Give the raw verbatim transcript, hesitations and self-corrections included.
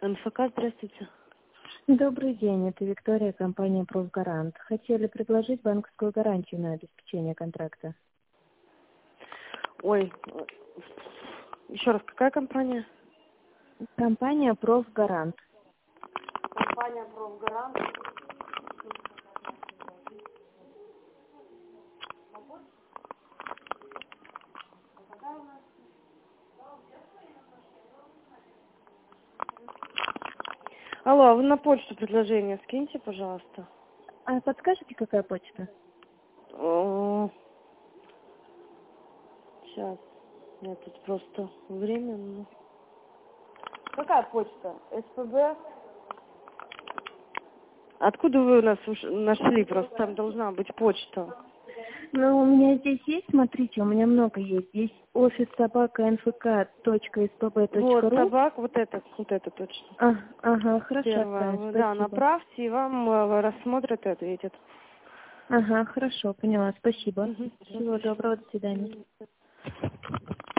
эн эф ка, здравствуйте. Добрый день, это Виктория, компания «Профгарант». Хотели предложить банковскую гарантию на обеспечение контракта. Ой, еще раз, какая компания? Компания «Профгарант». Компания «Профгарант». Алло, а вы на почту предложение скиньте, пожалуйста. А подскажете, какая почта? О, сейчас, я тут просто временно. Какая почта? эс пэ бэ? Откуда вы нас уж нашли? Просто там должна быть почта. Ну, у меня здесь есть, смотрите, у меня много есть. Есть офис собака эн эф ка точка эс пэ бэ точка Вот, ру. собак, вот это, вот это точно. А, ага, хорошо, Первое. отправим, Вы, да, спасибо. направьте, и вам э, рассмотрят и ответят. Ага, хорошо, поняла, спасибо. Угу. Всего доброго, до свидания.